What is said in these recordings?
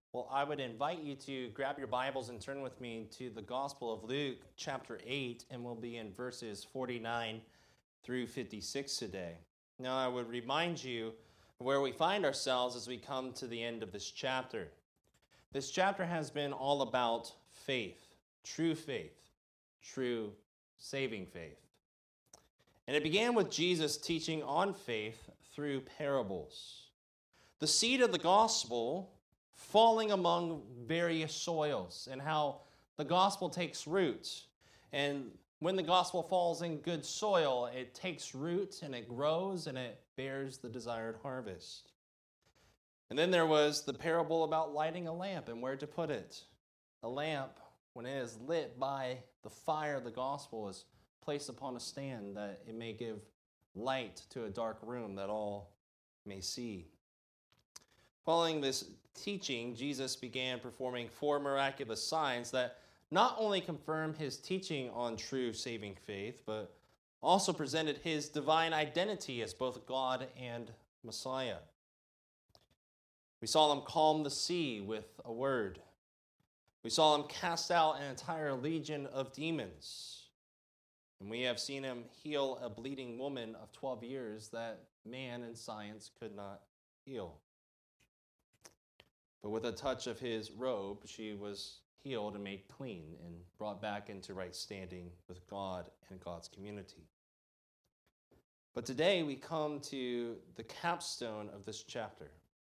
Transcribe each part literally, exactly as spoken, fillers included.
Well, I would invite you to grab your Bibles and turn with me to the Gospel of Luke, chapter eight, and we'll be in verses forty-nine through fifty-six today. Now, I would remind you where we find ourselves as we come to the end of this chapter. This chapter has been all about faith, true faith, true saving faith. And it began with Jesus teaching on faith through parables. The seed of the gospel falling among various soils, and how the gospel takes root. And when the gospel falls in good soil, it takes root and it grows and it bears the desired harvest. And then there was the parable about lighting a lamp and where to put it. A lamp, when it is lit by the fire of the gospel, is placed upon a stand that it may give light to a dark room that all may see. Following this teaching, Jesus began performing four miraculous signs that not only confirmed his teaching on true saving faith, but also presented his divine identity as both God and Messiah. We saw him calm the sea with a word. We saw him cast out an entire legion of demons. And we have seen him heal a bleeding woman of twelve years that man and science could not heal. But with a touch of his robe, she was healed and made clean and brought back into right standing with God and God's community. But today we come to the capstone of this chapter.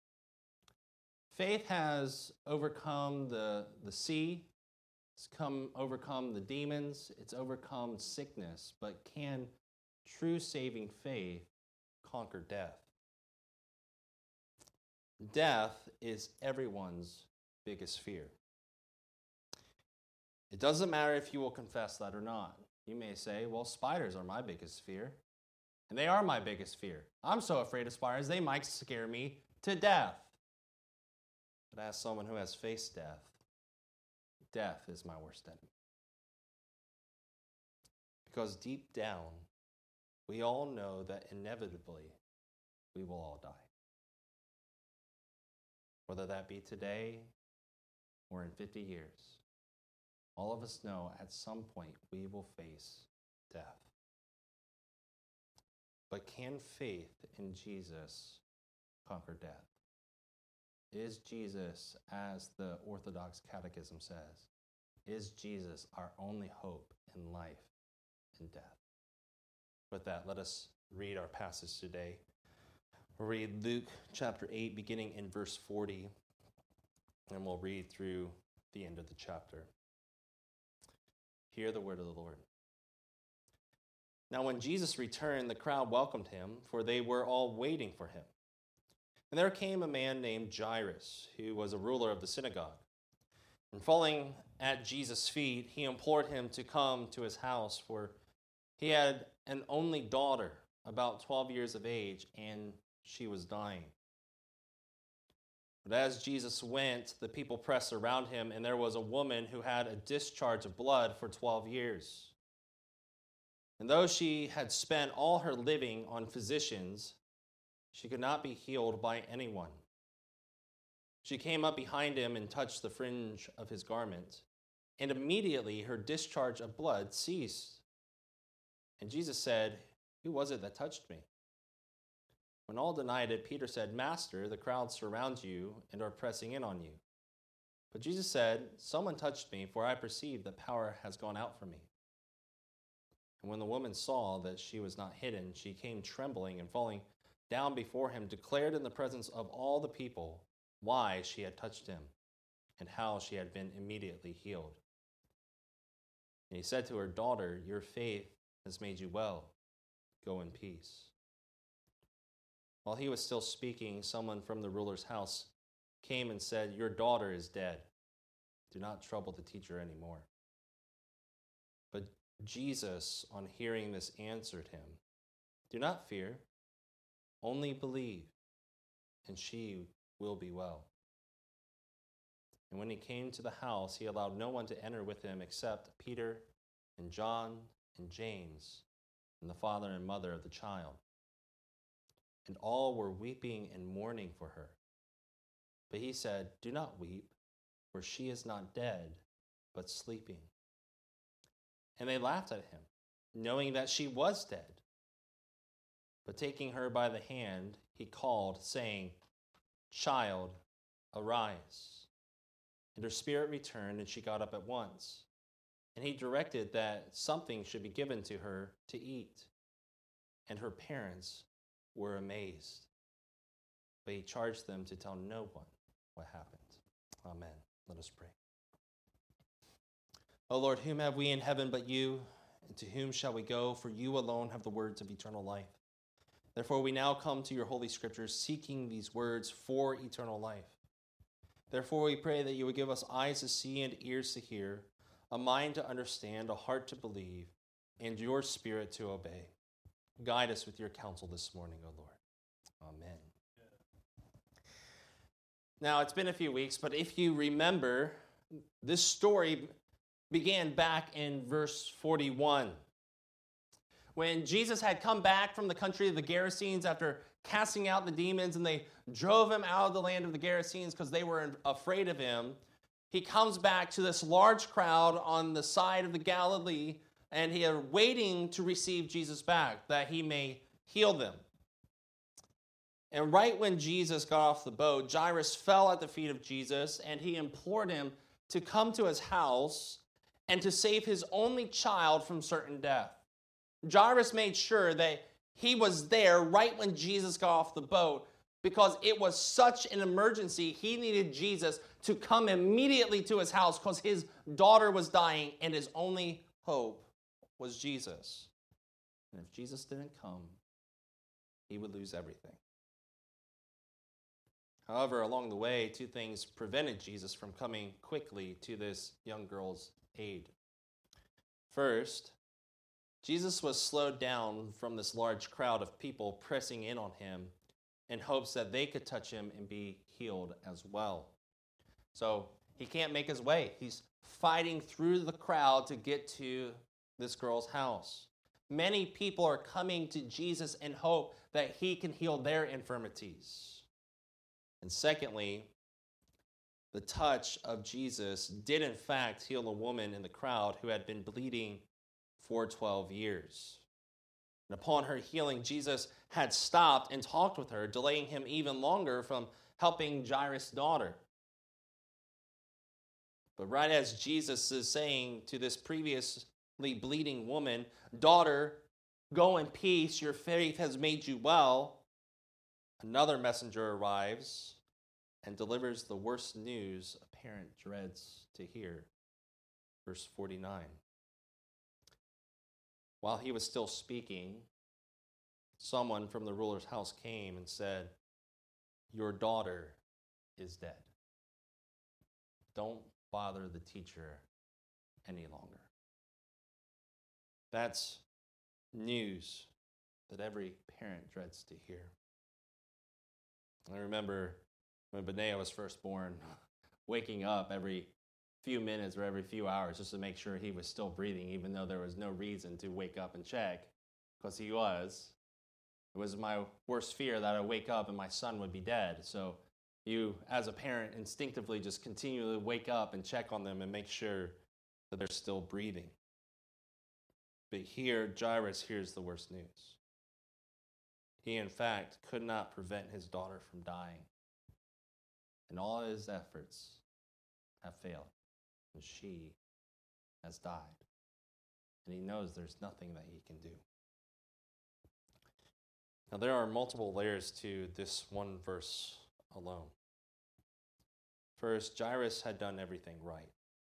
Faith has overcome the, the sea, it's come overcome the demons, it's overcome sickness, but can true saving faith conquer death? Death is everyone's biggest fear. It doesn't matter if you will confess that or not. You may say, well, spiders are my biggest fear. And they are my biggest fear. I'm so afraid of spiders, they might scare me to death. But as someone who has faced death, death is my worst enemy. Because deep down, we all know that inevitably we will all die. Whether that be today or in fifty years, all of us know at some point we will face death. But can faith in Jesus conquer death? Is Jesus, as the Orthodox Catechism says, is Jesus our only hope in life and death? With that, let us read our passage today. We'll read Luke chapter eight, beginning in verse forty, and we'll read through the end of the chapter. Hear the word of the Lord. Now when Jesus returned, the crowd welcomed him, for they were all waiting for him. And there came a man named Jairus, who was a ruler of the synagogue. And falling at Jesus' feet, he implored him to come to his house, for he had an only daughter, about twelve years of age, and she was dying. But as Jesus went, the people pressed around him, and there was a woman who had a discharge of blood for twelve years. And though she had spent all her living on physicians, she could not be healed by anyone. She came up behind him and touched the fringe of his garment, and immediately her discharge of blood ceased. And Jesus said, "Who was it that touched me?" When all denied it, Peter said, "Master, the crowd surround you and are pressing in on you." But Jesus said, "Someone touched me, for I perceive that power has gone out from me." And when the woman saw that she was not hidden, she came trembling and falling down before him, declared in the presence of all the people why she had touched him and how she had been immediately healed. And he said to her, "Daughter, your faith has made you well. Go in peace." While he was still speaking, someone from the ruler's house came and said, "Your daughter is dead. Do not trouble the teacher anymore." But Jesus, on hearing this, answered him, "Do not fear, only believe, and she will be well." And when he came to the house, he allowed no one to enter with him except Peter and John and James and the father and mother of the child. And all were weeping and mourning for her. But he said, "Do not weep, for she is not dead, but sleeping." And they laughed at him, knowing that she was dead. But taking her by the hand, he called, saying, "Child, arise." And her spirit returned, and she got up at once. And he directed that something should be given to her to eat. And her parents were amazed. But he charged them to tell no one what happened. Amen. Let us pray. O Lord, whom have we in heaven but you? And to whom shall we go? For you alone have the words of eternal life. Therefore we now come to your holy scriptures, seeking these words for eternal life. Therefore we pray that you would give us eyes to see and ears to hear, a mind to understand, a heart to believe, and your spirit to obey. Guide us with your counsel this morning, O Lord. Amen. Now, it's been a few weeks, but if you remember, this story began back in verse forty-one. When Jesus had come back from the country of the Gerasenes after casting out the demons, and they drove him out of the land of the Gerasenes because they were afraid of him, he comes back to this large crowd on the side of the Galilee, and he are waiting to receive Jesus back, that he may heal them. And right when Jesus got off the boat, Jairus fell at the feet of Jesus, and he implored him to come to his house and to save his only child from certain death. Jairus made sure that he was there right when Jesus got off the boat because it was such an emergency. He needed Jesus to come immediately to his house because his daughter was dying and his only hope was Jesus. And if Jesus didn't come, he would lose everything. However, along the way, two things prevented Jesus from coming quickly to this young girl's aid. First, Jesus was slowed down from this large crowd of people pressing in on him in hopes that they could touch him and be healed as well. So he can't make his way. He's fighting through the crowd to get to this girl's house. Many people are coming to Jesus in hope that he can heal their infirmities. And secondly, the touch of Jesus did in fact heal a woman in the crowd who had been bleeding for twelve years. And upon her healing, Jesus had stopped and talked with her, delaying him even longer from helping Jairus' daughter. But right as Jesus is saying to this previously bleeding woman, "Daughter, go in peace, your faith has made you well," another messenger arrives and delivers the worst news a parent dreads to hear. Verse forty-nine. While he was still speaking, someone from the ruler's house came and said, "Your daughter is dead. Don't bother the teacher any longer." That's news that every parent dreads to hear. I remember when Benea was first born, waking up every few minutes or every few hours just to make sure he was still breathing, even though there was no reason to wake up and check, because he was. It was my worst fear that I wake up and my son would be dead. So you, as a parent, instinctively just continually wake up and check on them and make sure that they're still breathing. But here, Jairus hears the worst news. He, in fact, could not prevent his daughter from dying. And all his efforts have failed. And she has died. And he knows there's nothing that he can do. Now, there are multiple layers to this one verse alone. First, Jairus had done everything right.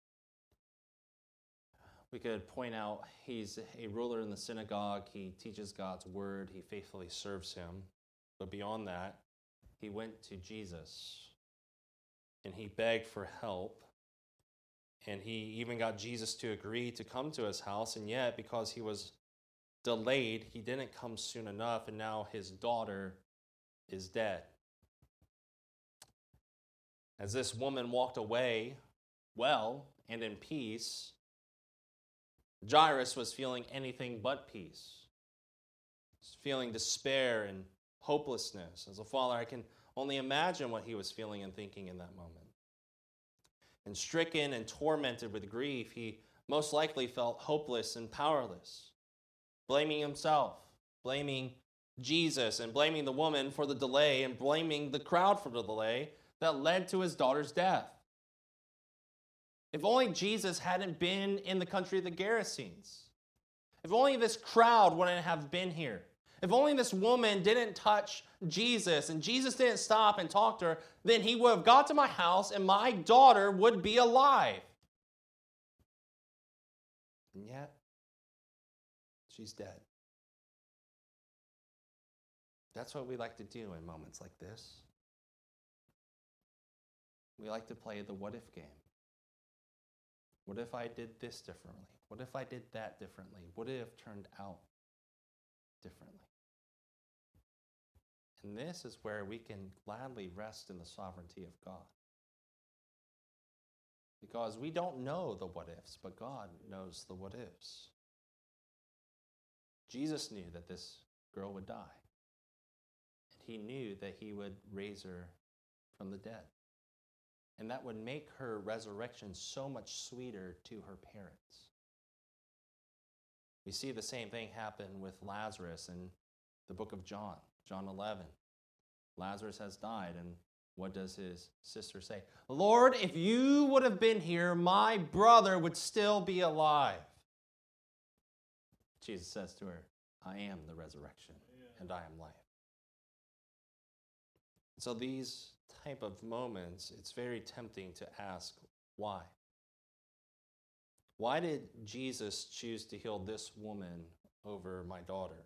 We could point out he's a ruler in the synagogue. He teaches God's word. He faithfully serves him. But beyond that, he went to Jesus and he begged for help. And he even got Jesus to agree to come to his house. And yet, because he was delayed, he didn't come soon enough. And now his daughter is dead. As this woman walked away well and in peace, Jairus was feeling anything but peace. He was feeling despair and hopelessness. As a father, I can Only imagine what he was feeling and thinking in that moment. And stricken and tormented with grief, he most likely felt hopeless and powerless, blaming himself, blaming Jesus, and blaming the woman for the delay, and blaming the crowd for the delay that led to his daughter's death. If only Jesus hadn't been in the country of the Gerasenes. If only this crowd wouldn't have been here. If only this woman didn't touch Jesus and Jesus didn't stop and talk to her, then he would have got to my house and my daughter would be alive. And yet, she's dead. That's what we like to do in moments like this. We like to play the what if game. What if I did this differently? What if I did that differently? Would it have turned out differently? And this is where we can gladly rest in the sovereignty of God. Because we don't know the what ifs, but God knows the what ifs. Jesus knew that this girl would die. And he knew that he would raise her from the dead. And that would make her resurrection so much sweeter to her parents. We see the same thing happen with Lazarus in the book of John, John eleven. Lazarus has died, and what does his sister say? Lord, if you would have been here, my brother would still be alive. Jesus says to her, I am the resurrection, and I am life. So these type of moments, it's very tempting to ask, why? Why did Jesus choose to heal this woman over my daughter?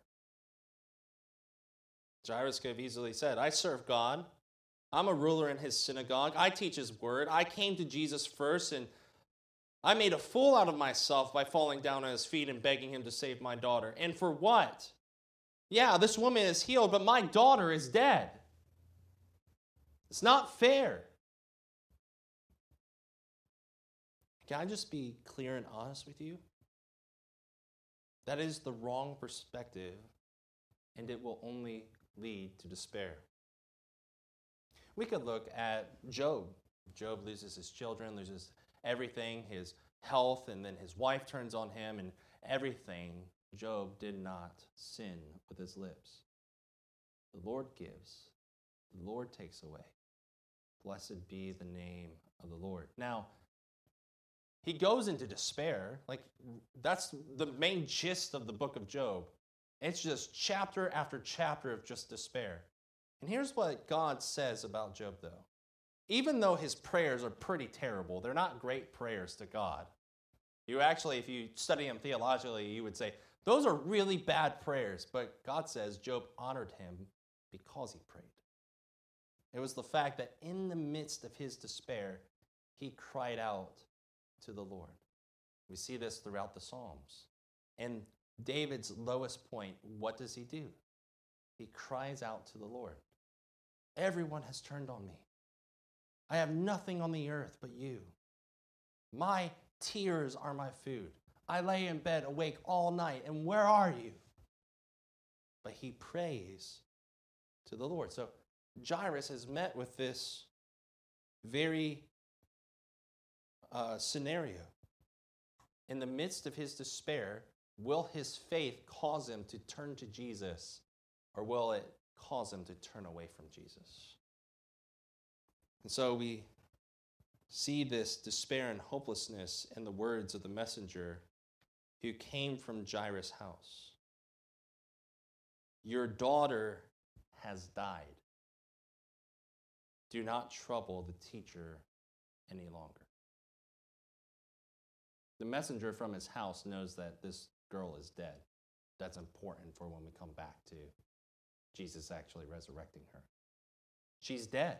Jairus could have easily said, I serve God. I'm a ruler in his synagogue. I teach his word. I came to Jesus first, and I made a fool out of myself by falling down at his feet and begging him to save my daughter. And for what? Yeah, this woman is healed, but my daughter is dead. It's not fair. Can I just be clear and honest with you? That is the wrong perspective, and it will only lead to despair. We could look at Job. Job loses his children, loses everything, his health, and then his wife turns on him, and everything. Job did not sin with his lips. The Lord gives, the Lord takes away. Blessed be the name of the Lord. Now, he goes into despair. Like, that's the main gist of the book of Job. It's just chapter after chapter of just despair. And here's what God says about Job, though. Even though his prayers are pretty terrible, they're not great prayers to God. You actually, if you study them theologically, you would say, those are really bad prayers. But God says Job honored him because he prayed. It was the fact that in the midst of his despair, he cried out to the Lord. We see this throughout the Psalms. And David's lowest point, what does he do? He cries out to the Lord. Everyone has turned on me. I have nothing on the earth but you. My tears are my food. I lay in bed awake all night, and where are you? But he prays to the Lord. So Jairus is met with this very uh, scenario. In the midst of his despair, will his faith cause him to turn to Jesus, or will it cause him to turn away from Jesus? And so we see this despair and hopelessness in the words of the messenger who came from Jairus' house. Your daughter has died. Do not trouble the teacher any longer. The messenger from his house knows that this girl is dead. That's important for when we come back to Jesus actually resurrecting her. She's dead.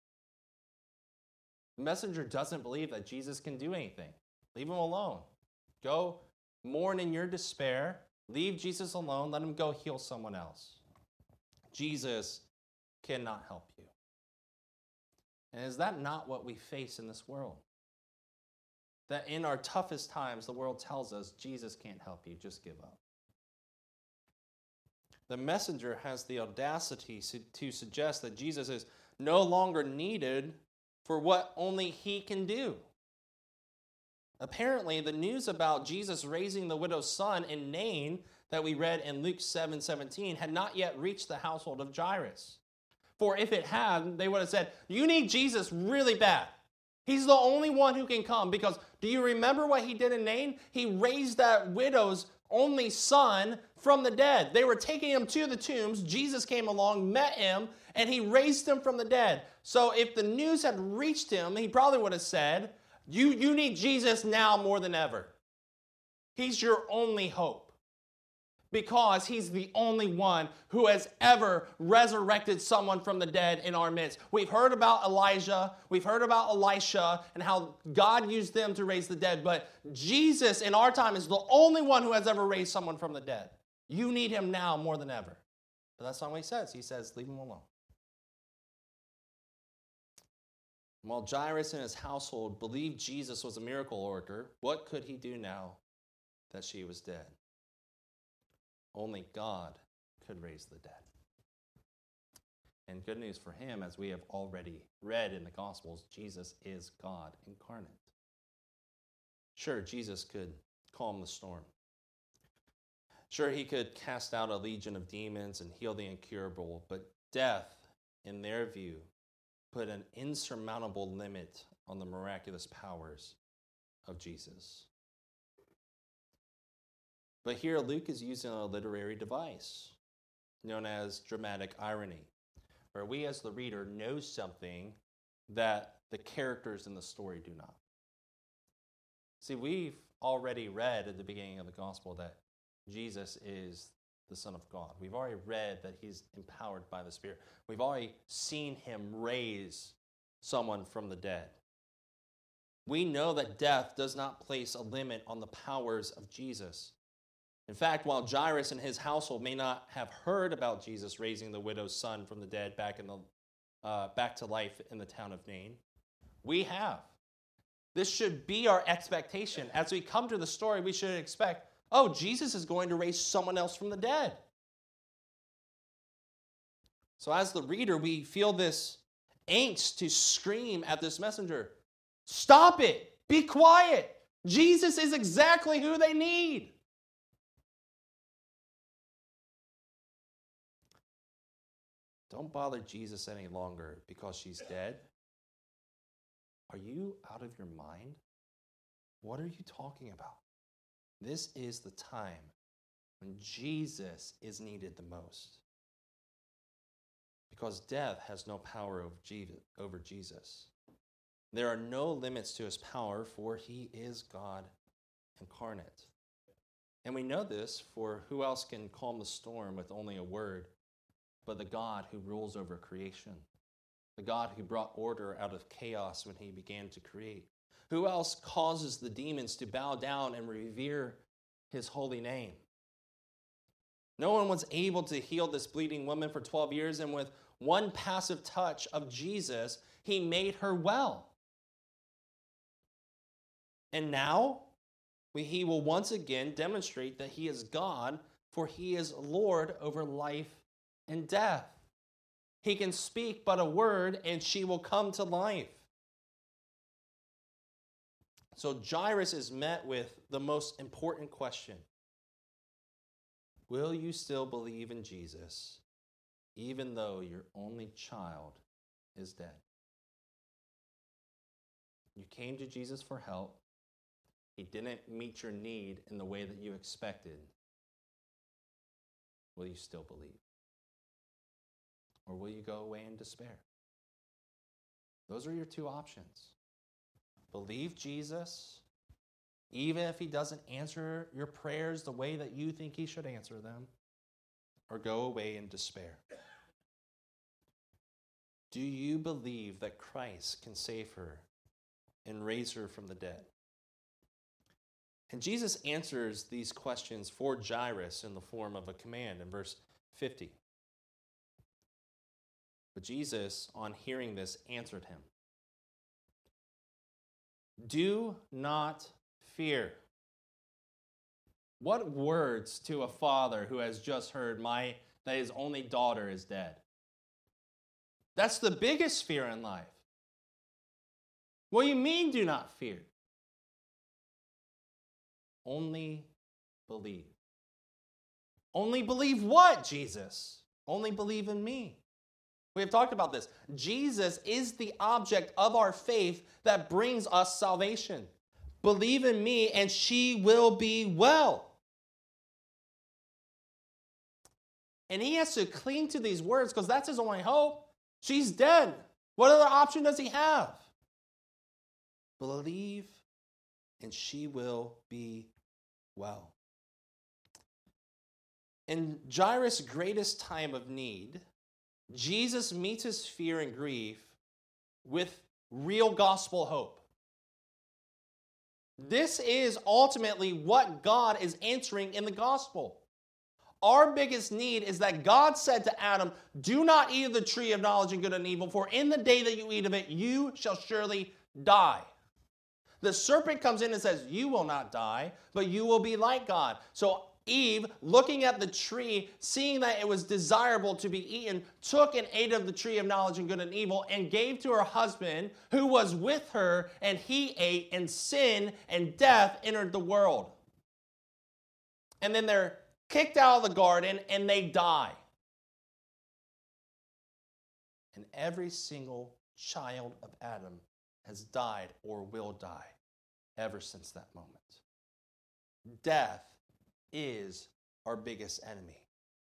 The messenger doesn't believe that Jesus can do anything. Leave him alone. Go mourn in your despair. Leave Jesus alone. Let him go heal someone else. Jesus cannot help you. And is that not what we face in this world? That in our toughest times, the world tells us Jesus can't help you, just give up. The messenger has the audacity to suggest that Jesus is no longer needed for what only he can do. Apparently, the news about Jesus raising the widow's son in Nain that we read in Luke seven seventeen had not yet reached the household of Jairus. For if it had, they would have said, you need Jesus really bad. He's the only one who can come. Because do you remember what he did in Nain? He raised that widow's only son from the dead. They were taking him to the tombs. Jesus came along, met him, and he raised him from the dead. So if the news had reached him, he probably would have said, you, you need Jesus now more than ever. He's your only hope. Because he's the only one who has ever resurrected someone from the dead in our midst. We've heard about Elijah, we've heard about Elisha, and how God used them to raise the dead. But Jesus in our time is the only one who has ever raised someone from the dead. You need him now more than ever. But that's not what he says. He says, leave him alone. While Jairus and his household believed Jesus was a miracle worker, what could he do now that she was dead? Only God could raise the dead. And good news for him, as we have already read in the Gospels, Jesus is God incarnate. Sure, Jesus could calm the storm. Sure, he could cast out a legion of demons and heal the incurable, but death, in their view, put an insurmountable limit on the miraculous powers of Jesus. But here Luke is using a literary device known as dramatic irony, where we as the reader know something that the characters in the story do not. See, we've already read at the beginning of the gospel that Jesus is the Son of God. We've already read that he's empowered by the Spirit. We've already seen him raise someone from the dead. We know that death does not place a limit on the powers of Jesus. In fact, while Jairus and his household may not have heard about Jesus raising the widow's son from the dead back in the uh, back to life in the town of Nain, we have. This should be our expectation. As we come to the story, we should expect, oh, Jesus is going to raise someone else from the dead. So as the reader, we feel this angst to scream at this messenger, stop it, be quiet. Jesus is exactly who they need. Don't bother Jesus any longer because she's dead. Are you out of your mind? What are you talking about? This is the time when Jesus is needed the most. Because death has no power over Jesus. There are no limits to his power, for he is God incarnate. And we know this, for who else can calm the storm with only a word but the God who rules over creation, the God who brought order out of chaos when he began to create? Who else causes the demons to bow down and revere his holy name? No one was able to heal this bleeding woman for twelve years, and with one passive touch of Jesus, he made her well. And now, he will once again demonstrate that he is God, for he is Lord over life and death. He can speak but a word, and she will come to life. So Jairus is met with the most important question. Will you still believe in Jesus, even though your only child is dead? You came to Jesus for help. He didn't meet your need in the way that you expected. Will you still believe? Or will you go away in despair? Those are your two options. Believe Jesus, even if he doesn't answer your prayers the way that you think he should answer them, or go away in despair. Do you believe that Christ can save her and raise her from the dead? And Jesus answers these questions for Jairus in the form of a command in verse fifty. But Jesus, on hearing this, answered him, do not fear. What words to a father who has just heard my that his only daughter is dead? That's the biggest fear in life. What do you mean, do not fear? Only believe. Only believe what, Jesus? Only believe in me. We have talked about this. Jesus is the object of our faith that brings us salvation. Believe in me and she will be well. And he has to cling to these words because that's his only hope. She's dead. What other option does he have? Believe and she will be well. In Jairus' greatest time of need, Jesus meets his fear and grief with real gospel hope. This is ultimately what God is answering in the gospel. Our biggest need is that God said to Adam, do not eat of the tree of knowledge of good and evil, for in the day that you eat of it, you shall surely die. The serpent comes in and says, you will not die, but you will be like God. So Eve, looking at the tree, seeing that it was desirable to be eaten, took and ate of the tree of knowledge of good and evil and gave to her husband who was with her, and he ate, and sin and death entered the world. And then they're kicked out of the garden and they die. And every single child of Adam has died or will die ever since that moment. Death is our biggest enemy.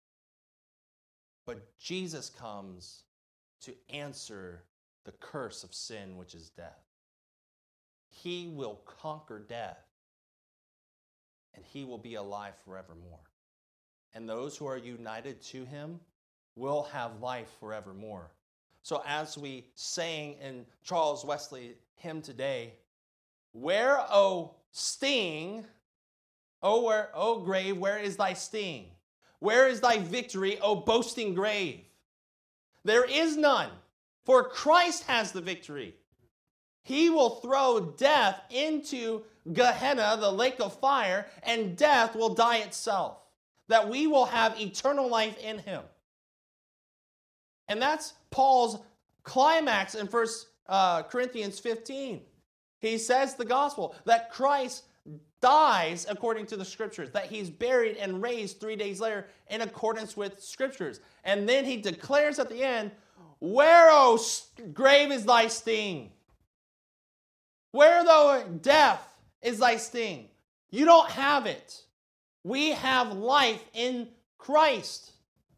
But Jesus comes to answer the curse of sin, which is death. He will conquer death, and he will be alive forevermore. And those who are united to him will have life forevermore. So as we sang in Charles Wesley hymn today, where, O sting, O, where, O grave, where is thy sting? Where is thy victory, O boasting grave? There is none, for Christ has the victory. He will throw death into Gehenna, the lake of fire, and death will die itself, that we will have eternal life in him. And that's Paul's climax in First Corinthians fifteen. He says the gospel, that Christ dies according to the scriptures, that he's buried and raised three days later in accordance with scriptures. And then he declares at the end, where, O grave, is thy sting? Where, though, death is thy sting? You don't have it. We have life in Christ.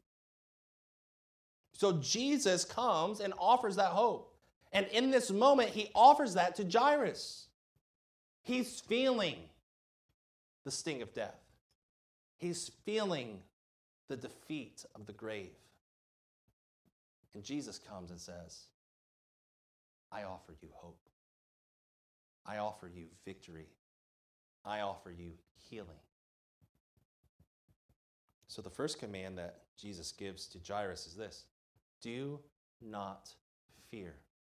So Jesus comes and offers that hope. And in this moment, he offers that to Jairus. He's feeling the sting of death. He's feeling the defeat of the grave. And Jesus comes and says, I offer you hope. I offer you victory. I offer you healing. So the first command that Jesus gives to Jairus is this: do not fear.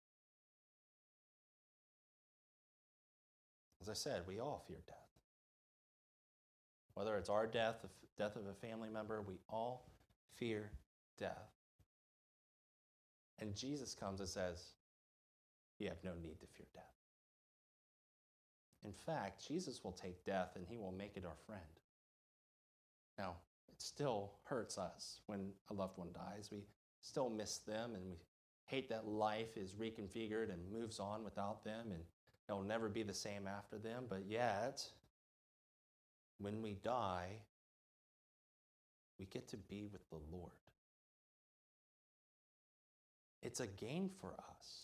As I said, we all fear death. Whether it's our death, the death of a family member, we all fear death. And Jesus comes and says, you have no need to fear death. In fact, Jesus will take death and he will make it our friend. Now, it still hurts us when a loved one dies. We still miss them and we hate that life is reconfigured and moves on without them and it'll never be the same after them. But yet, when we die, we get to be with the Lord. It's a gain for us.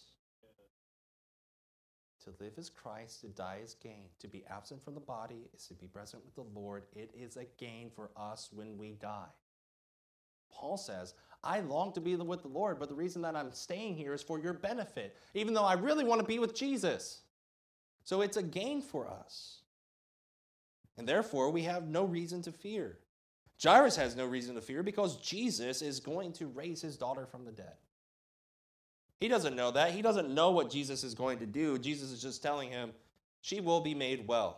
To live as Christ, to die is gain. To be absent from the body is to be present with the Lord. It is a gain for us when we die. Paul says, I long to be with the Lord, but the reason that I'm staying here is for your benefit, even though I really want to be with Jesus. So it's a gain for us. And therefore, we have no reason to fear. Jairus has no reason to fear because Jesus is going to raise his daughter from the dead. He doesn't know that. He doesn't know what Jesus is going to do. Jesus is just telling him, she will be made well.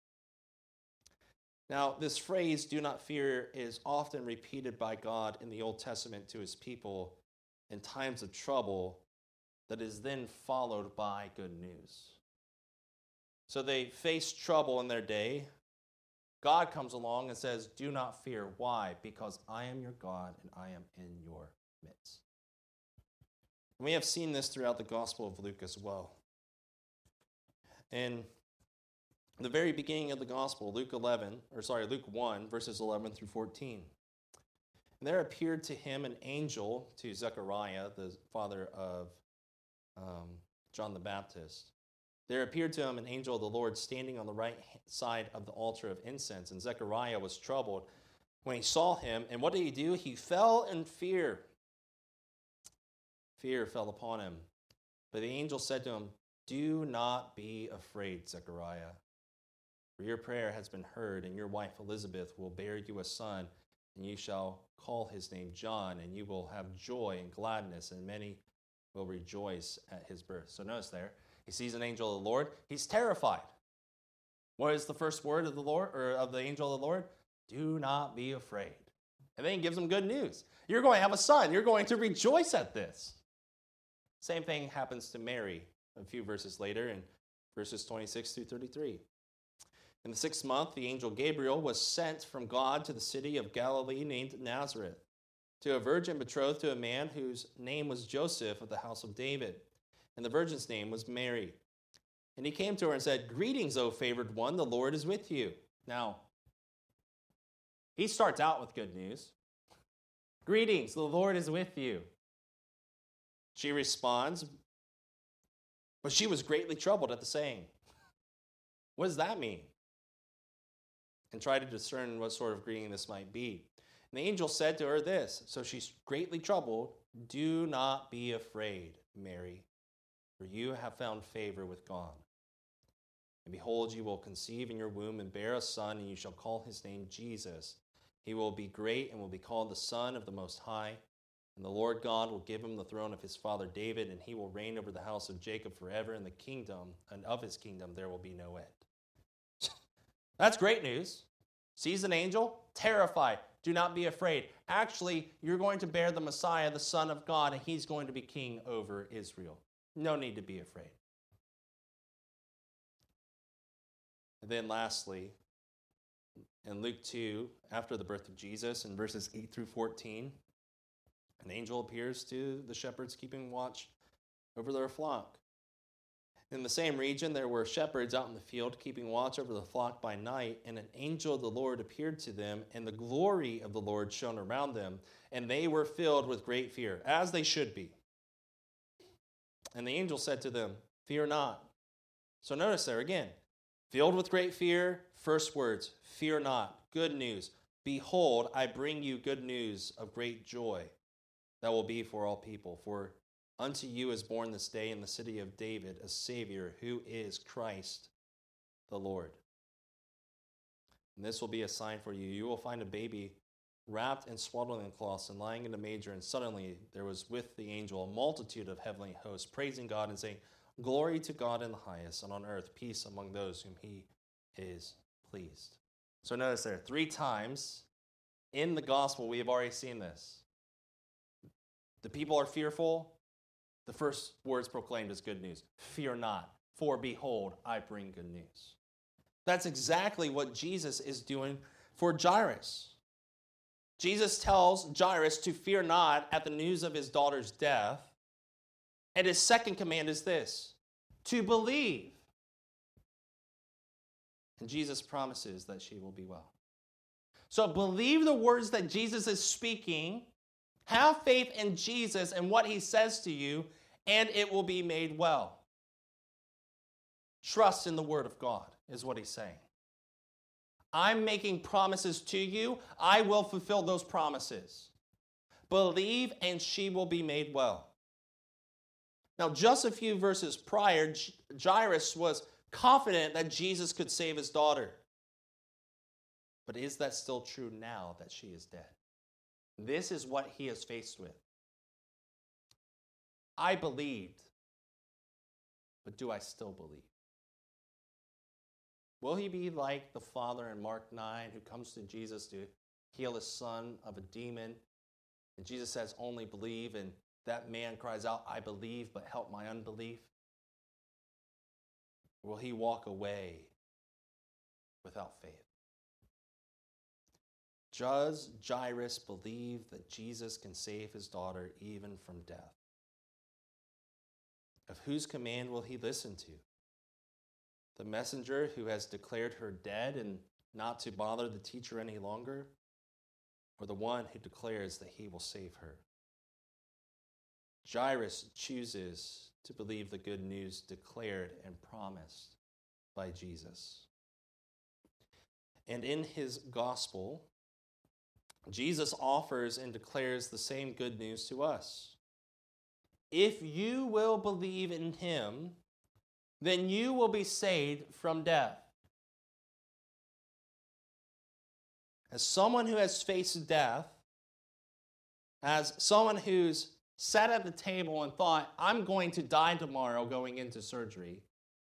Now, this phrase, do not fear, is often repeated by God in the Old Testament to his people in times of trouble that is then followed by good news. So they face trouble in their day. God comes along and says, do not fear. Why? Because I am your God and I am in your midst. And we have seen this throughout the Gospel of Luke as well. In the very beginning of the Gospel, Luke eleven, or sorry, Luke one, verses eleven through fourteen. And there appeared to him an angel, to Zechariah, the father of um, John the Baptist. There appeared to him an angel of the Lord standing on the right side of the altar of incense. And Zechariah was troubled when he saw him. And what did he do? He fell in fear. Fear fell upon him. But the angel said to him, do not be afraid, Zechariah. For your prayer has been heard, and your wife Elizabeth will bear you a son, and you shall call his name John, and you will have joy and gladness, and many will rejoice at his birth. So notice there, he sees an angel of the Lord. He's terrified. What is the first word of the Lord, or of the angel of the Lord? Do not be afraid. And then he gives him good news. You're going to have a son. You're going to rejoice at this. Same thing happens to Mary a few verses later in verses twenty-six through thirty-three. In the sixth month, the angel Gabriel was sent from God to the city of Galilee named Nazareth, to a virgin betrothed to a man whose name was Joseph of the house of David. And the virgin's name was Mary. And he came to her and said, greetings, O favored one, the Lord is with you. Now, he starts out with good news. Greetings, the Lord is with you. She responds, but she was greatly troubled at the saying. What does that mean? And tried to discern what sort of greeting this might be. And the angel said to her this, so she's greatly troubled, do not be afraid, Mary, for you have found favor with God. And behold, you will conceive in your womb and bear a son, and you shall call his name Jesus. He will be great and will be called the Son of the Most High. And the Lord God will give him the throne of his father David, and he will reign over the house of Jacob forever, and the kingdom, and of his kingdom there will be no end. That's great news. Sees an angel, terrified. Do not be afraid. Actually, you're going to bear the Messiah, the Son of God, and he's going to be king over Israel. No need to be afraid. And then lastly, in Luke two, after the birth of Jesus, in verses eight through fourteen, an angel appears to the shepherds keeping watch over their flock. In the same region, there were shepherds out in the field keeping watch over the flock by night, and an angel of the Lord appeared to them, and the glory of the Lord shone around them, and they were filled with great fear, as they should be. And the angel said to them, fear not. So notice there again, filled with great fear, first words, fear not, good news. Behold, I bring you good news of great joy that will be for all people. For unto you is born this day in the city of David a Savior, who is Christ the Lord. And this will be a sign for you. You will find a baby wrapped in swaddling cloths and lying in a manger. And suddenly there was with the angel a multitude of heavenly hosts, praising God and saying, glory to God in the highest, and on earth peace among those whom he is pleased. So notice there, three times in the gospel we have already seen this. The people are fearful. The first words proclaimed is good news. Fear not, for behold, I bring good news. That's exactly what Jesus is doing for Jairus. Jesus tells Jairus to fear not at the news of his daughter's death. And his second command is this, to believe. And Jesus promises that she will be well. So believe the words that Jesus is speaking. Have faith in Jesus and what he says to you, and it will be made well. Trust in the word of God is what he's saying. I'm making promises to you. I will fulfill those promises. Believe, and she will be made well. Now, just a few verses prior, Jairus was confident that Jesus could save his daughter. But is that still true now that she is dead? This is what he is faced with. I believed, but do I still believe? Will he be like the father in Mark nine who comes to Jesus to heal his son of a demon? And Jesus says, only believe, and that man cries out, I believe, but help my unbelief? Or will he walk away without faith? Does Jairus believe that Jesus can save his daughter even from death? Of whose command will he listen to? The messenger who has declared her dead and not to bother the teacher any longer? Or the one who declares that he will save her? Jairus chooses to believe the good news declared and promised by Jesus. And in his gospel, Jesus offers and declares the same good news to us. If you will believe in him, then you will be saved from death. As someone who has faced death, as someone who's sat at the table and thought, I'm going to die tomorrow going into surgery,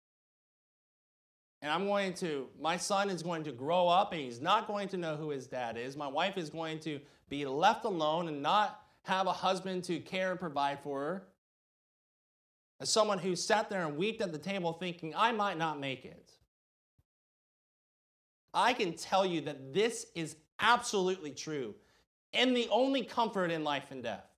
and I'm going to, my son is going to grow up and he's not going to know who his dad is. My wife is going to be left alone and not have a husband to care and provide for her. As someone who sat there and wept at the table thinking, I might not make it. I can tell you that this is absolutely true and the only comfort in life and death.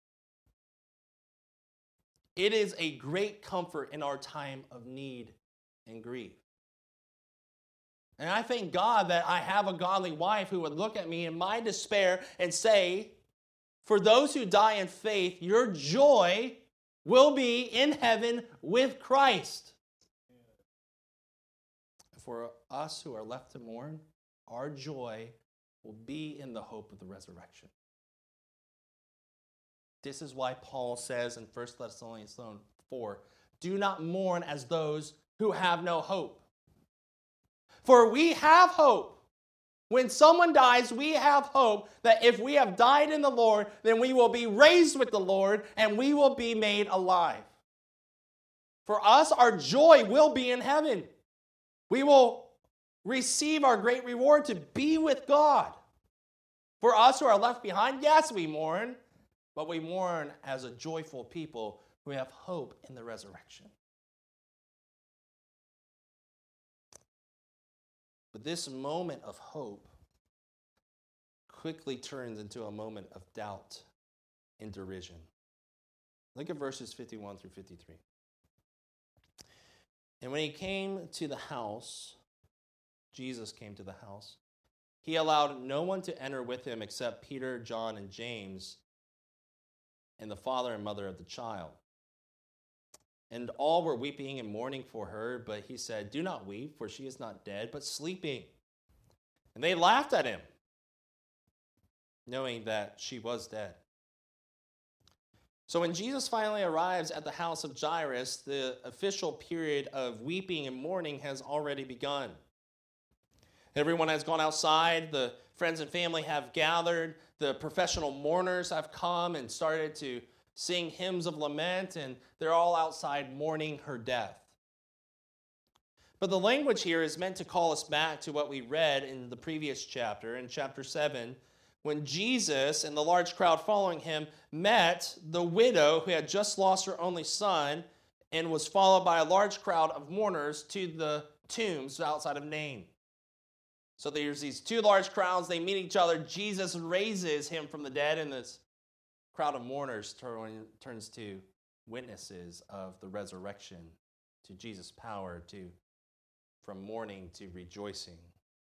It is a great comfort in our time of need and grief. And I thank God that I have a godly wife who would look at me in my despair and say, for those who die in faith, your joy will be in heaven with Christ. For us who are left to mourn, our joy will be in the hope of the resurrection. This is why Paul says in First Thessalonians four, do not mourn as those who have no hope. For we have hope. When someone dies, we have hope that if we have died in the Lord, then we will be raised with the Lord and we will be made alive. For us, our joy will be in heaven. We will receive our great reward to be with God. For us who are left behind, yes, we mourn, but we mourn as a joyful people who have hope in the resurrection. But this moment of hope quickly turns into a moment of doubt and derision. Look at verses fifty-one through fifty-three. And when he came to the house, Jesus came to the house, he allowed no one to enter with him except Peter, John, and James, and the father and mother of the child. And all were weeping and mourning for her, but he said, do not weep, for she is not dead, but sleeping. And they laughed at him, knowing that she was dead. So when Jesus finally arrives at the house of Jairus, the official period of weeping and mourning has already begun. Everyone has gone outside, the friends and family have gathered, the professional mourners have come and started to sing hymns of lament, and they're all outside mourning her death. But the language here is meant to call us back to what we read in the previous chapter, in chapter seven, when Jesus and the large crowd following him met the widow who had just lost her only son and was followed by a large crowd of mourners to the tombs outside of Nain. So there's these two large crowds, they meet each other, Jesus raises him from the dead, and this crowd of mourners turn, turns to witnesses of the resurrection, to Jesus' power, to from mourning to rejoicing.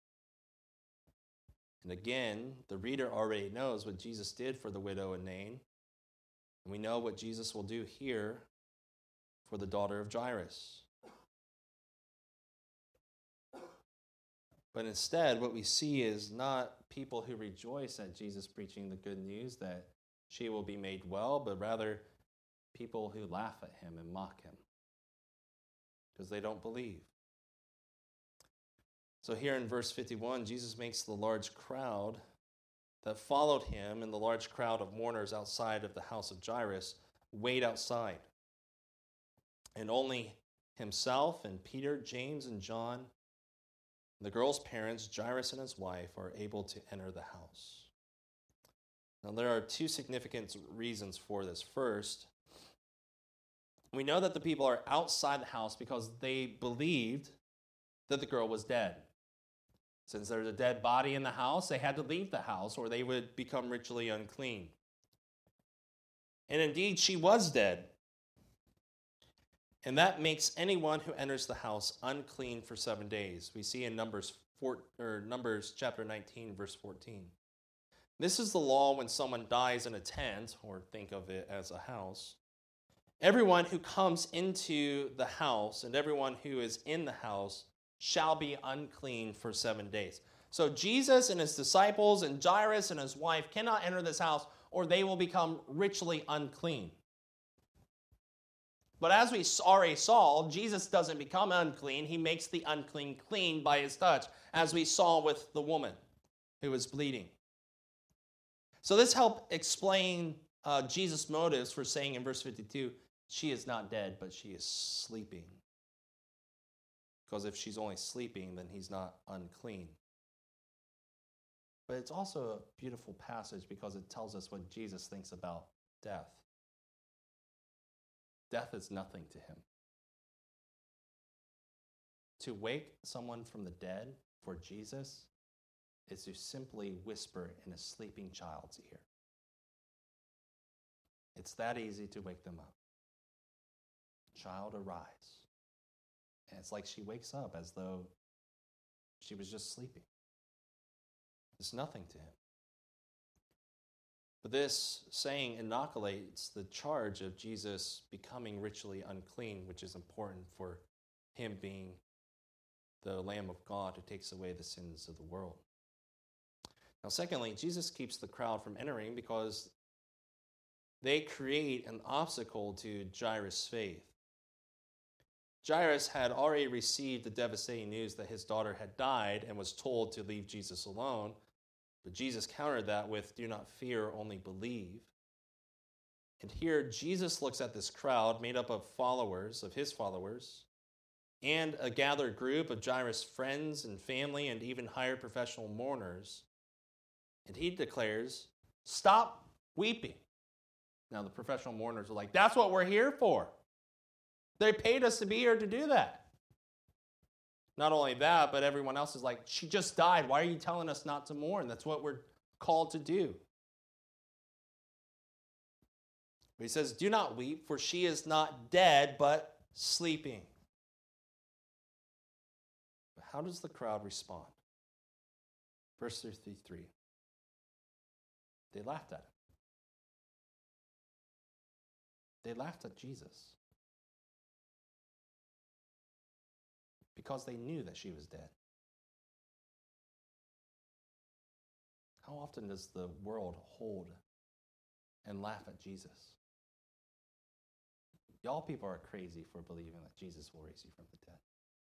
And again, the reader already knows what Jesus did for the widow in Nain, and we know what Jesus will do here for the daughter of Jairus. But instead, what we see is not people who rejoice at Jesus preaching the good news that she will be made well, but rather people who laugh at him and mock him because they don't believe. So here in verse fifty-one, Jesus makes the large crowd that followed him and the large crowd of mourners outside of the house of Jairus wait outside. And only himself and Peter, James, and John, the girl's parents, Jairus and his wife, are able to enter the house. Now, there are two significant reasons for this. First, we know that the people are outside the house because they believed that the girl was dead. Since there's a dead body in the house, they had to leave the house or they would become ritually unclean. And indeed, she was dead. And that makes anyone who enters the house unclean for seven days. We see in Numbers four, or Numbers chapter nineteen, verse fourteen. This is the law when someone dies in a tent, or think of it as a house. Everyone who comes into the house and everyone who is in the house shall be unclean for seven days. So Jesus and his disciples and Jairus and his wife cannot enter this house or they will become ritually unclean. But as we already saw, Jesus doesn't become unclean. He makes the unclean clean by his touch, as we saw with the woman who was bleeding. So this helped explain uh, Jesus' motives for saying in verse fifty-two, she is not dead, but she is sleeping. Because if she's only sleeping, then he's not unclean. But it's also a beautiful passage because it tells us what Jesus thinks about death. Death is nothing to him. To wake someone from the dead for Jesus is to simply whisper in a sleeping child's ear. It's that easy to wake them up. Child, arise. And it's like she wakes up as though she was just sleeping. It's nothing to him. But this saying inoculates the charge of Jesus becoming ritually unclean, which is important for him being the Lamb of God who takes away the sins of the world. Now, secondly, Jesus keeps the crowd from entering because they create an obstacle to Jairus' faith. Jairus had already received the devastating news that his daughter had died and was told to leave Jesus alone. But Jesus countered that with, do not fear, only believe. And here Jesus looks at this crowd made up of followers, of his followers, and a gathered group of Jairus' friends and family and even hired professional mourners. And he declares, stop weeping. Now the professional mourners are like, that's what we're here for. They paid us to be here to do that. Not only that, but everyone else is like, she just died. Why are you telling us not to mourn? That's what we're called to do. But he says, do not weep, for she is not dead, but sleeping. But how does the crowd respond? Verse thirty-three. They laughed at him. They laughed at Jesus. Because they knew that she was dead. How often does the world hold and laugh at Jesus? Y'all people are crazy for believing that Jesus will raise you from the dead.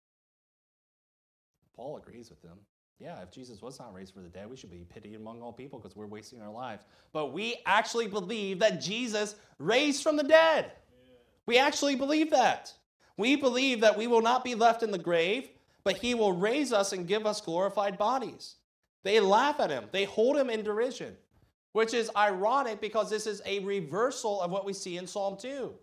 Paul agrees with them. Yeah, if Jesus was not raised from the dead, we should be pitied among all people because we're wasting our lives. But we actually believe that Jesus raised from the dead. Yeah. We actually believe that. We believe that we will not be left in the grave, but he will raise us and give us glorified bodies. They laugh at him. They hold him in derision, which is ironic because this is a reversal of what we see in Psalm two.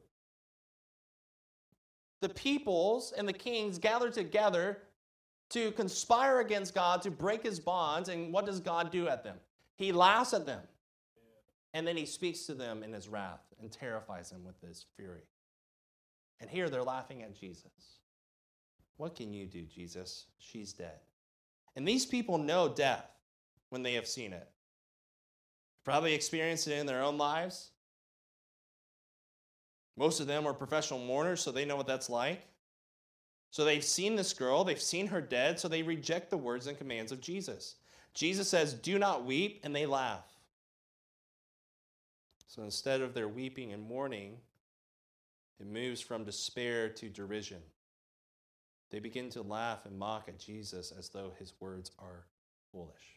The peoples and the kings gather together to conspire against God, to break his bonds, and what does God do at them? He laughs at them, and then he speaks to them in his wrath and terrifies them with his fury. And here they're laughing at Jesus. What can you do, Jesus? She's dead. And these people know death when they have seen it. Probably experienced it in their own lives. Most of them are professional mourners, so they know what that's like. So they've seen this girl, they've seen her dead, so they reject the words and commands of Jesus. Jesus says, do not weep, and they laugh. So instead of their weeping and mourning, it moves from despair to derision. They begin to laugh and mock at Jesus as though his words are foolish.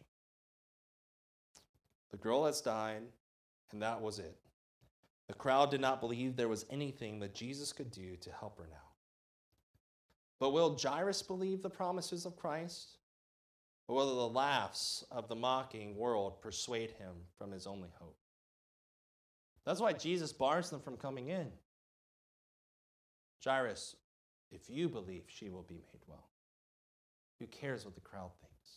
The girl has died, and that was it. The crowd did not believe there was anything that Jesus could do to help her now. But will Jairus believe the promises of Christ? Or will the laughs of the mocking world persuade him from his only hope? That's why Jesus bars them from coming in. Jairus, if you believe, she will be made well. Who cares what the crowd thinks?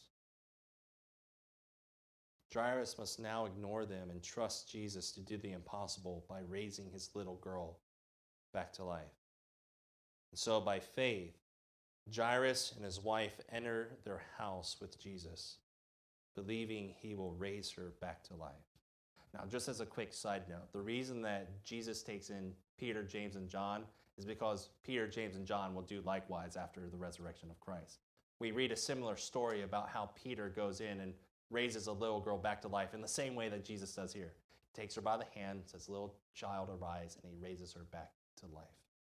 Jairus must now ignore them and trust Jesus to do the impossible by raising his little girl back to life. And so by faith, Jairus and his wife enter their house with Jesus, believing he will raise her back to life. Now, just as a quick side note, the reason that Jesus takes in Peter, James, and John is because Peter, James, and John will do likewise after the resurrection of Christ. We read a similar story about how Peter goes in and raises a little girl back to life in the same way that Jesus does here. He takes her by the hand, says, "Little child, arise," and he raises her back to life.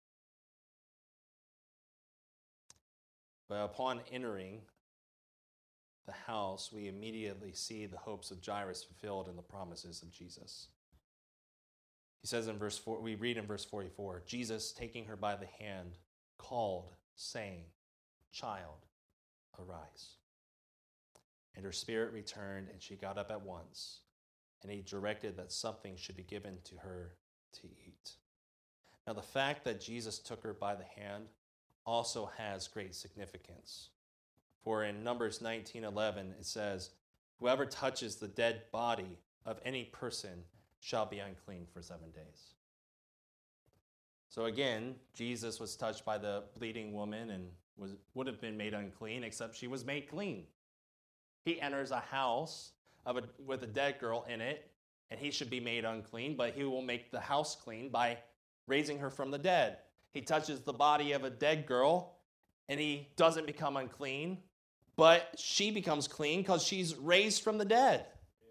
But upon entering the house, we immediately see the hopes of Jairus fulfilled in the promises of Jesus. He says in verse four, we read in verse forty-four, Jesus, taking her by the hand, called, saying, "Child, arise." And her spirit returned, and she got up at once. And he directed that something should be given to her to eat. Now, the fact that Jesus took her by the hand also has great significance. For in Numbers nineteen eleven, it says, "Whoever touches the dead body of any person shall be unclean for seven days." So again, Jesus was touched by the bleeding woman and was, would have been made unclean, except she was made clean. He enters a house of a, with a dead girl in it, and he should be made unclean, but he will make the house clean by raising her from the dead. He touches the body of a dead girl, and he doesn't become unclean, but she becomes clean because she's raised from the dead.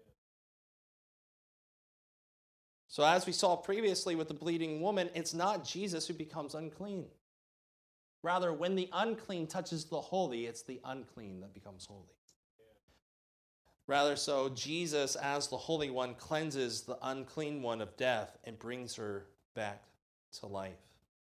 So as we saw previously with the bleeding woman, it's not Jesus who becomes unclean. Rather, when the unclean touches the holy, it's the unclean that becomes holy. Rather so, Jesus, as the Holy One, cleanses the unclean one of death and brings her back to life.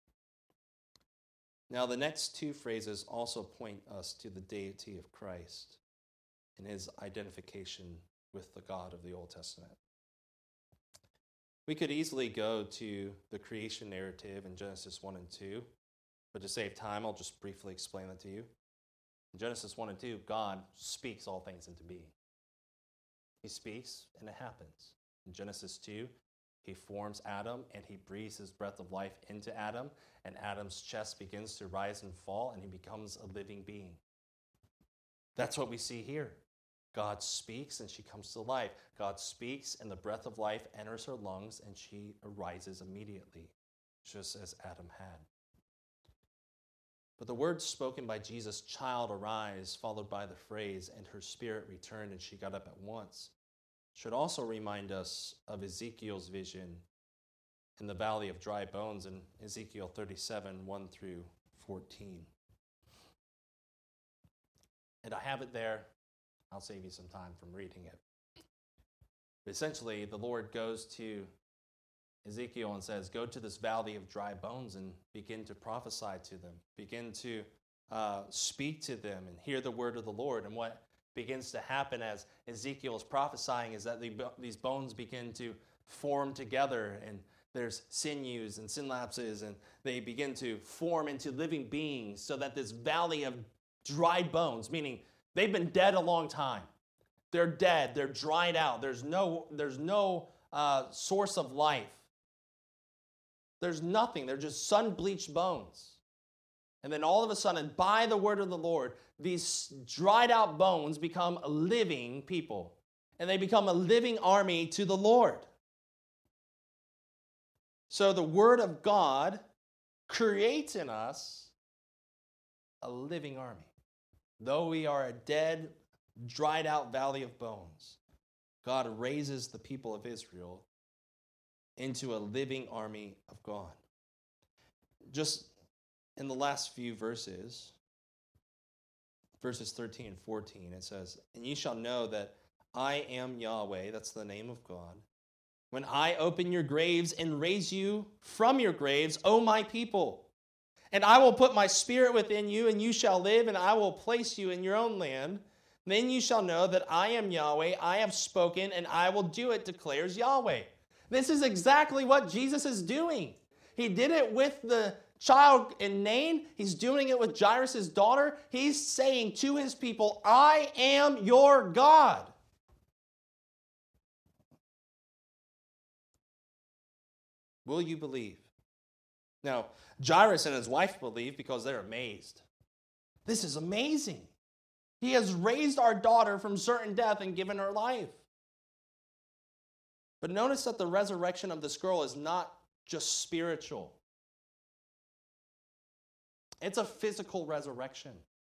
Now, the next two phrases also point us to the deity of Christ and his identification with the God of the Old Testament. We could easily go to the creation narrative in Genesis one and two, but to save time, I'll just briefly explain that to you. In Genesis one and two, God speaks all things into being. He speaks, and it happens. In Genesis two, he forms Adam, and he breathes his breath of life into Adam, and Adam's chest begins to rise and fall, and he becomes a living being. That's what we see here. God speaks, and she comes to life. God speaks, and the breath of life enters her lungs, and she arises immediately, just as Adam had. But the words spoken by Jesus, "Child, arise," followed by the phrase, "and her spirit returned and she got up at once," should also remind us of Ezekiel's vision in the valley of dry bones in Ezekiel thirty-seven, one through fourteen. And I have it there. I'll save you some time from reading it. But essentially, the Lord goes to Ezekiel and says, "Go to this valley of dry bones and begin to prophesy to them. Begin to uh, speak to them and hear the word of the Lord." And what begins to happen as Ezekiel is prophesying is that the, these bones begin to form together, and there's sinews and synapses, and they begin to form into living beings, so that this valley of dried bones, meaning they've been dead a long time. They're dead. They're dried out. There's no, there's no uh, source of life. There's nothing. They're just sun-bleached bones. And then all of a sudden, by the word of the Lord, these dried out bones become a living people. And they become a living army to the Lord. So the word of God creates in us a living army. Though we are a dead, dried out valley of bones, God raises the people of Israel into a living army of God. Just in the last few verses, verses thirteen and fourteen, it says, "And ye shall know that I am Yahweh," that's the name of God, "when I open your graves and raise you from your graves, O my people. And I will put my spirit within you, and you shall live, and I will place you in your own land. Then you shall know that I am Yahweh. I have spoken, and I will do it, declares Yahweh. This is exactly what Jesus is doing. He did it with the child in Nain. He's doing it with Jairus' daughter. He's saying to his people, I am your God. Will you believe? Now, Jairus and his wife believe because they're amazed. This is amazing. He has raised our daughter from certain death and given her life. But notice that the resurrection of this girl is not just spiritual. It's a physical resurrection.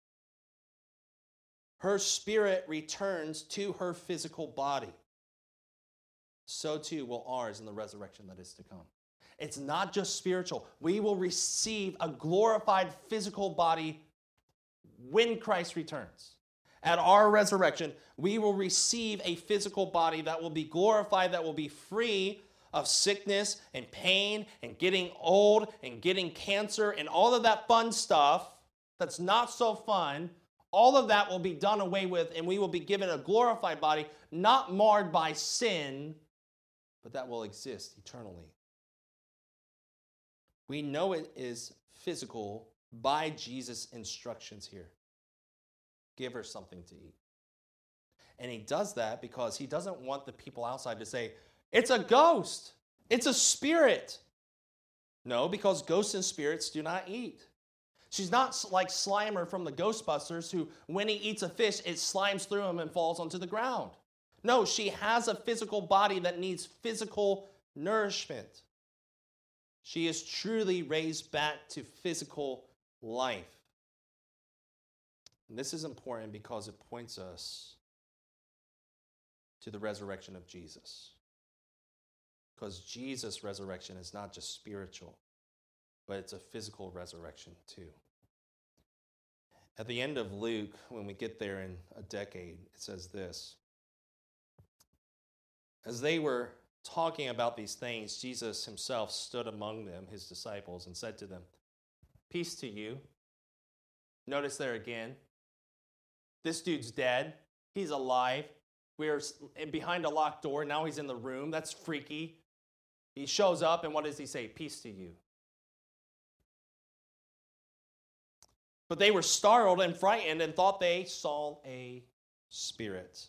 Her spirit returns to her physical body. So too will ours in the resurrection that is to come. It's not just spiritual. We will receive a glorified physical body when Christ returns. At our resurrection, we will receive a physical body that will be glorified, that will be free of sickness and pain and getting old and getting cancer and all of that fun stuff that's not so fun. All of that will be done away with, and we will be given a glorified body, not marred by sin, but that will exist eternally. We know it is physical by Jesus' instructions here. Give her something to eat. And he does that because he doesn't want the people outside to say, it's a ghost. It's a spirit. No, because ghosts and spirits do not eat. She's not like Slimer from the Ghostbusters who, when he eats a fish, it slimes through him and falls onto the ground. No, she has a physical body that needs physical nourishment. She is truly raised back to physical life. And this is important because it points us to the resurrection of Jesus. Because Jesus' resurrection is not just spiritual, but it's a physical resurrection too. At the end of Luke, when we get there in a decade, it says this. As they were talking about these things, Jesus himself stood among them, his disciples, and said to them, peace to you. Notice there again, this dude's dead. He's alive. We're behind a locked door. Now he's in the room. That's freaky. He shows up, and what does he say? Peace to you. But they were startled and frightened and thought they saw a spirit.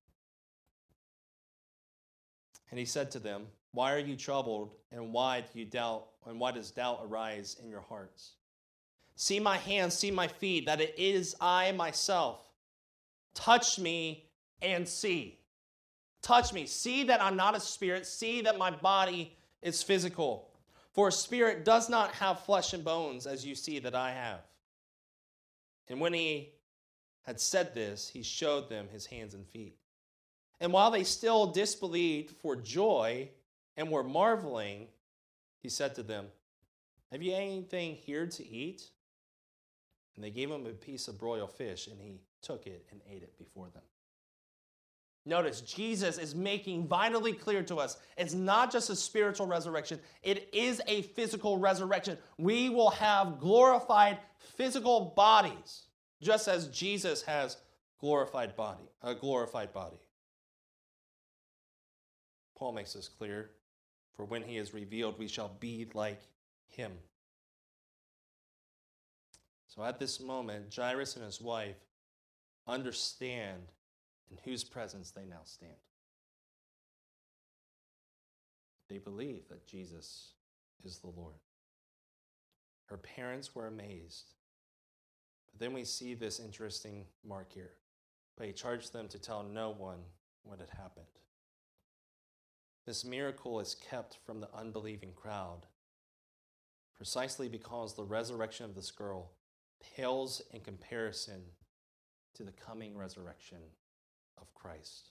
And he said to them, why are you troubled, and why do you doubt, and why does doubt arise in your hearts? See my hands, see my feet, that it is I myself. Touch me and see. Touch me. See that I'm not a spirit. See that my body is physical. For a spirit does not have flesh and bones, as you see that I have. And when he had said this, he showed them his hands and feet. And while they still disbelieved for joy and were marveling, he said to them, have you anything here to eat? And they gave him a piece of broiled fish, and he took it and ate it before them. Notice, Jesus is making vitally clear to us, it's not just a spiritual resurrection, it is a physical resurrection. We will have glorified physical bodies, just as Jesus has glorified body, a glorified body. Paul makes this clear, for when he is revealed, we shall be like him. So at this moment, Jairus and his wife understand in whose presence they now stand. They believe that Jesus is the Lord. Her parents were amazed. But then we see this interesting mark here. But he charged them to tell no one what had happened. This miracle is kept from the unbelieving crowd precisely because the resurrection of this girl pales in comparison to the coming resurrection of Christ.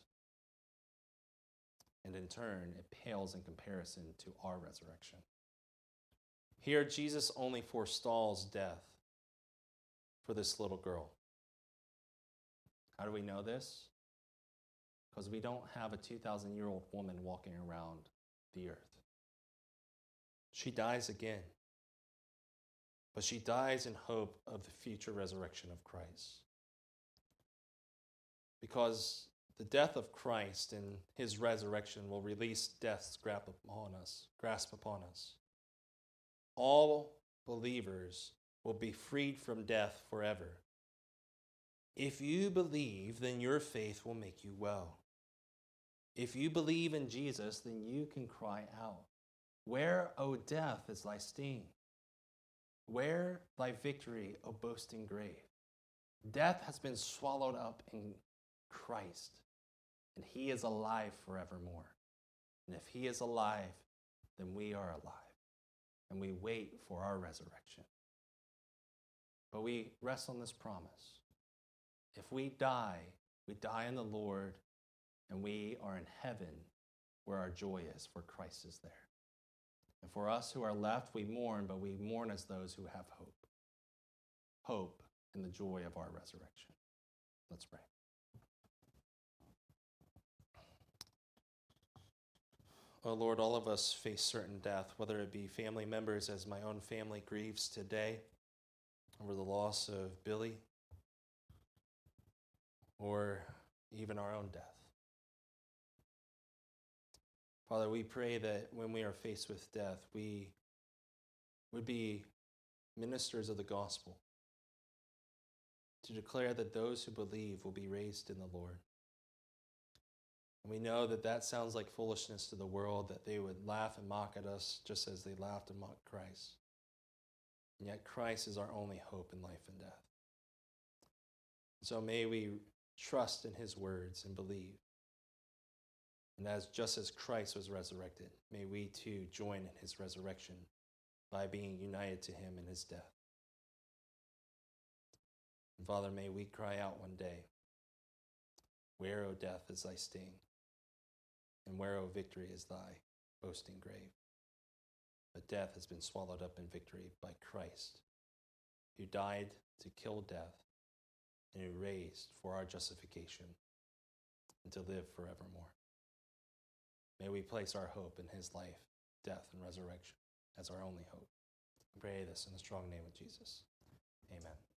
And in turn, it pales in comparison to our resurrection. Here, Jesus only forestalls death for this little girl. How do we know this? Because we don't have a two thousand year old woman walking around the earth. She dies again. But she dies in hope of the future resurrection of Christ. because the death of Christ and his resurrection will release death's grasp upon us, grasp upon us. All believers will be freed from death forever. If you believe, then your faith will make you well. If you believe in Jesus, then you can cry out, "Where, O death, is thy sting? Where thy victory, O boasting grave?" Death has been swallowed up in Christ, and he is alive forevermore. And if he is alive, then we are alive, and we wait for our resurrection. But we rest on this promise. If we die, we die in the Lord, and we are in heaven where our joy is, for Christ is there. And for us who are left, we mourn, but we mourn as those who have hope. Hope in the joy of our resurrection. Let's pray. Oh Lord, all of us face certain death, whether it be family members, as my own family grieves today over the loss of Billy, or even our own death. Father, we pray that when we are faced with death, we would be ministers of the gospel to declare that those who believe will be raised in the Lord. And we know that that sounds like foolishness to the world, that they would laugh and mock at us just as they laughed and mocked Christ. And yet Christ is our only hope in life and death. So may we trust in his words and believe. And as just as Christ was resurrected, may we too join in his resurrection by being united to him in his death. And Father, may we cry out one day, "Where, O death, is thy sting? And where, O victory, is thy boasting grave?" But death has been swallowed up in victory by Christ, who died to kill death and who raised for our justification and to live forevermore. May we place our hope in his life, death, and resurrection as our only hope. We pray this in the strong name of Jesus. Amen.